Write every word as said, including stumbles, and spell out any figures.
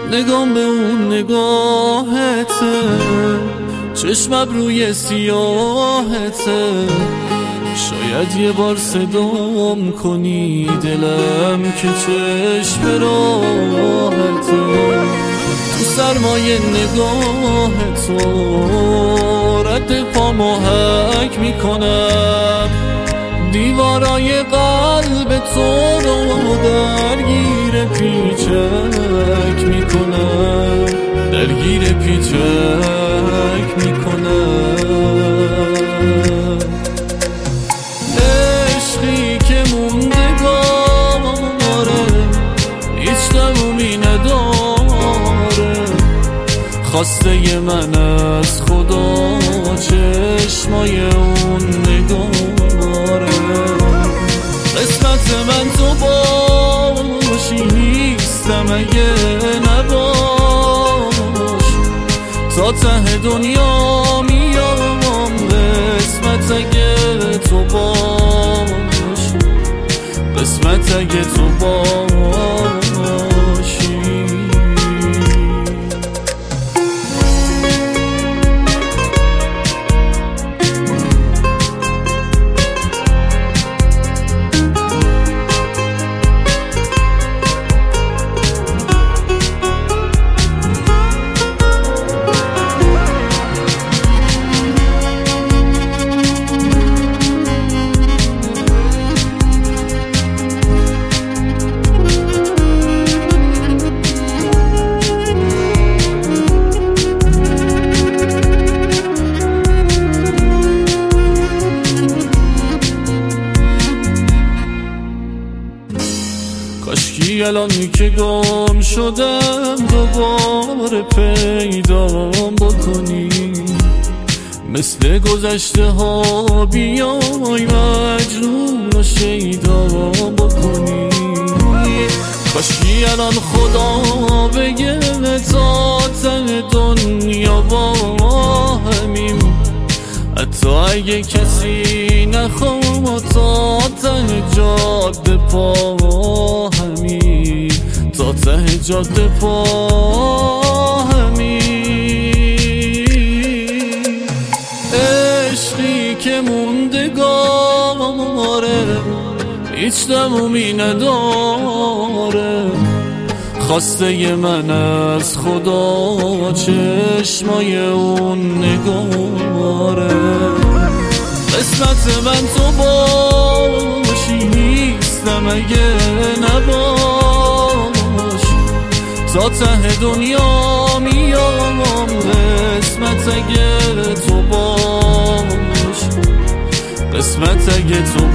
نگام به اون نگاهته، چشمم روی سیاهته. شاید یه بار صدام کنی دلم که چشم راحته. تو سرمایه نگاه تو رد پامو حک میکنم، دیوارای قلب تو رو درگیر پیچک میکنم، درگیر پیچک میکنم. عشقی که موندگاره هیچ تمومی نداره، خواسته من از خدا چشمای اون نگاره. قسمت من تو باشی نیستم اگه نباش، تا ته دنیا میام. قسمت اگه تو باش، قسمت اگه تو باشی. کاشکی الان که گم شدم دوباره پیدام بکنی، مثل گذشته ها بیای مجنون و شیدام بکنی. کاشکی الان خدا بگه تا ته دنیا با همیم، حتی اگه کسی نخواد تا ته جاده پا همی، تا ته جاده پا همی. عشقی که موندگاره هیچ تمومی نداره، خواسته من از خدا چشمای اون نگاره. قسمت من تو باشی نیستم اگه نباش، تا ته دنیا میام. قسمت اگه تو باش، قسمت اگه تو